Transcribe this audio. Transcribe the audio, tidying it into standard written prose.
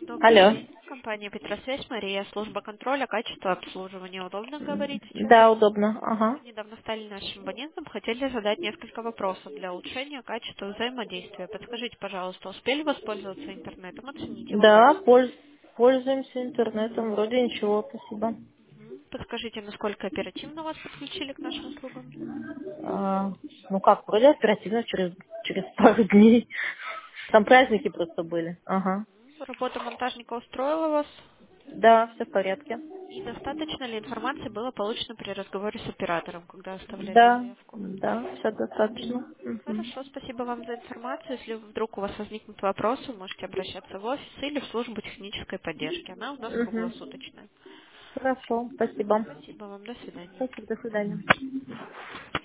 Добрый Алло. день. Компания Петросвязь, Мария, служба контроля, качества обслуживания. Удобно говорить сейчас? Да, удобно. Ага. Вы недавно стали нашим абонентом, хотели задать несколько вопросов для улучшения качества взаимодействия. Подскажите, пожалуйста, успели воспользоваться интернетом, оценить его Да, качество? пользуемся интернетом. Вроде ничего, спасибо. Подскажите, насколько оперативно вас подключили к нашим услугам? А, ну как, вроде оперативно через пару дней. Там праздники просто были. Ага. Работа монтажника устроила вас? Да, все в порядке. И достаточно ли информации было получено при разговоре с оператором, когда оставляли Да, заявку? да, все достаточно. Мгм. Хорошо, спасибо вам за информацию. Если вдруг у вас возникнут вопросы, можете обращаться в офис или в службу технической поддержки. Она у нас Мгм. круглосуточная. Хорошо, спасибо. Спасибо вам, до свидания. Спасибо, до свидания.